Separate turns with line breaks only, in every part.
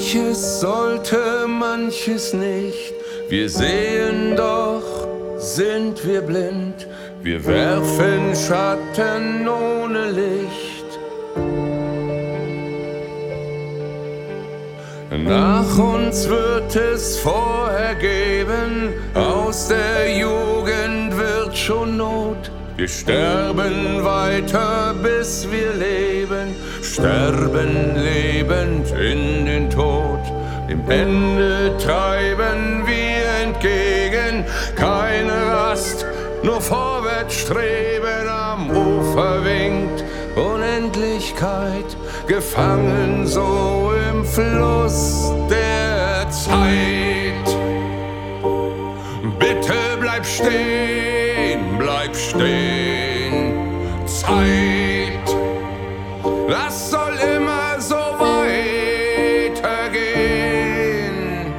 Manches sollte, manches nicht. Wir sehen, doch sind wir blind. Wir werfen Schatten ohne Licht. Nach uns wird es vorher geben, aus der Jugend wird schon Not. Wir sterben weiter, bis wir leben, sterben lebend in den Tod. Dem Ende treiben wir entgegen, keine Rast, nur vorwärts streben. Am Ufer winkt Unendlichkeit, gefangen so im Fluss der Zeit. Bitte bleib stehen, bleib stehen, Zeit, das soll immer so weitergehen.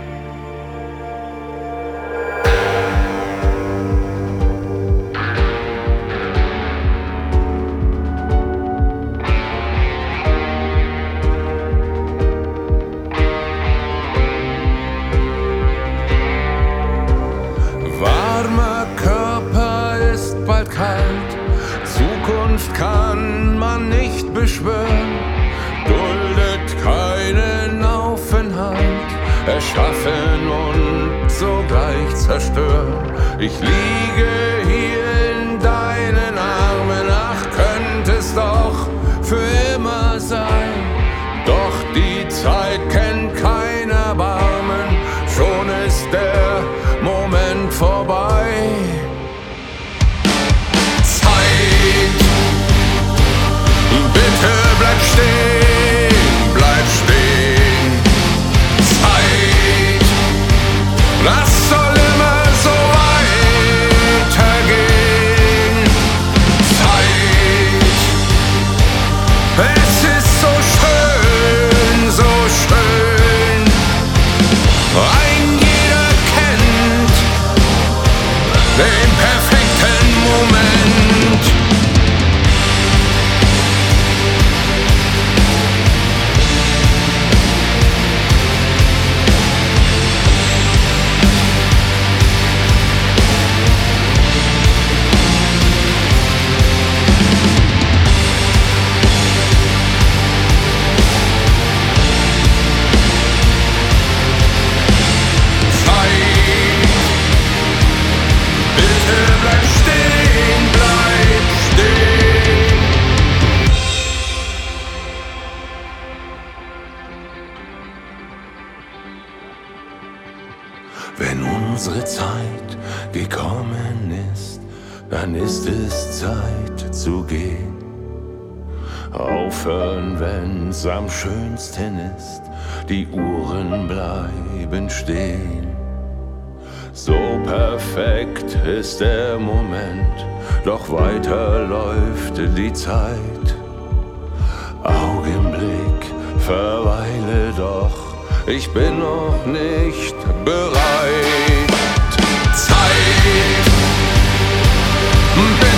Warmer Körper ist bald kalt, Zukunft kann man nicht beschwören, duldet keinen Aufenthalt, erschaffen und sogleich zerstören. Ich liege hier in deinen Armen, ach, könnte es doch für immer sein. Doch die Zeit kennt kein Erbarmen, schon ist der Moment vorbei. Bitte bleib stehen, Zeit, das soll immer so weitergehen. Zeit, es ist so schön, so schön. Ein jeder kennt den perfekten Moment. Wenn unsere Zeit gekommen ist, dann ist es Zeit zu gehen. Aufhören, wenn's am schönsten ist, die Uhren bleiben stehen. So perfekt ist der Moment, doch weiter läuft die Zeit. Augenblick, verweile doch, ich bin noch nicht bereit. Zeit,